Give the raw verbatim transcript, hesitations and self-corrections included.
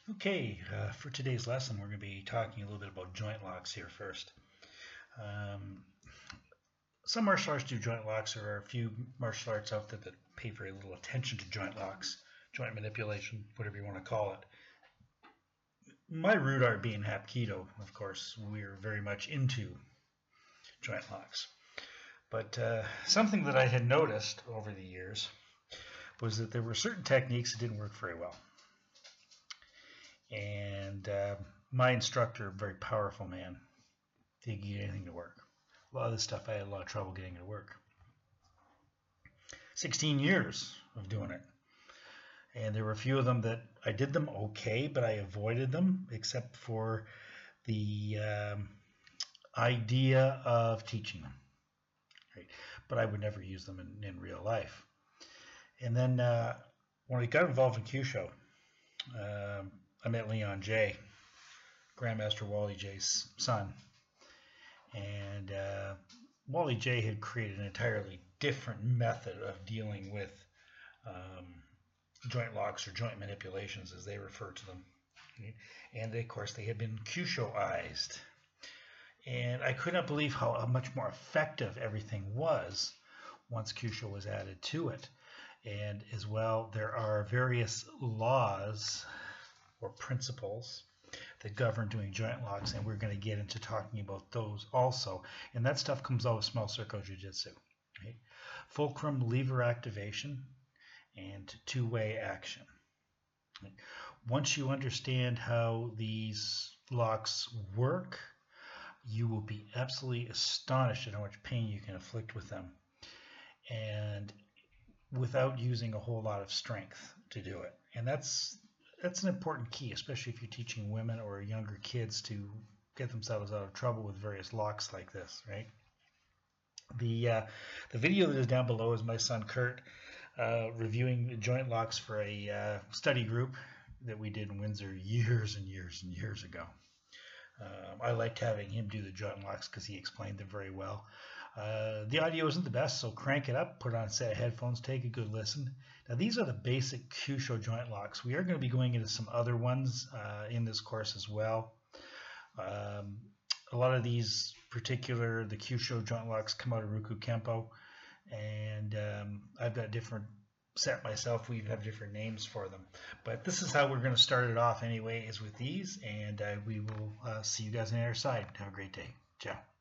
Okay, uh, for today's lesson, we're going to be talking a little bit about joint locks here first. Um, some martial arts do joint locks. There are a few martial arts out there that pay very little attention to joint locks, joint manipulation, whatever you want to call it. My root art being Hapkido, of course, we're very much into joint locks. But uh, something that I had noticed over the years was that there were certain techniques that didn't work very well. And uh, my instructor, a very powerful man, didn't get anything to work. A lot of this stuff I had a lot of trouble getting to work. sixteen years of doing it. And there were a few of them that I did them okay, but I avoided them except for the um, idea of teaching them. Right? But I would never use them in, in real life. And then uh, when I got involved in Kyusho, um, I met Leon J, Grandmaster Wally J's son. And uh, Wally J had created an entirely different method of dealing with um, joint locks or joint manipulations, as they refer to them. And of course, they had been Kyushoized. And I could not believe how much more effective everything was once Kyusho was added to it. And as well, there are various laws or principles that govern doing joint locks, and we're going to get into talking about those also. And that stuff comes out of small circle jiu-jitsu. Right? Fulcrum lever activation and two-way action. Right? Once you understand how these locks work, you will be absolutely astonished at how much pain you can inflict with them, and without using a whole lot of strength to do it. And that's that's an important key, especially if you're teaching women or younger kids to get themselves out of trouble with various locks like this, right? The uh, the video that is down below is my son Kurt uh, reviewing joint locks for a uh, study group that we did in Windsor years and years and years ago. Um, I liked having him do the joint locks because he explained them very well. Uh, the audio isn't the best, so crank it up, put on a set of headphones, take a good listen. Now, these are the basic Kyusho joint locks. We are going to be going into some other ones uh, in this course as well. Um, a lot of these particular, the Kyusho joint locks come out of Ruku Kempo, and um, I've got different set myself. We have different names for them, but this is how we're going to start it off anyway, is with these, and uh, we will uh, see you guys on the other side. Have a great day. Ciao.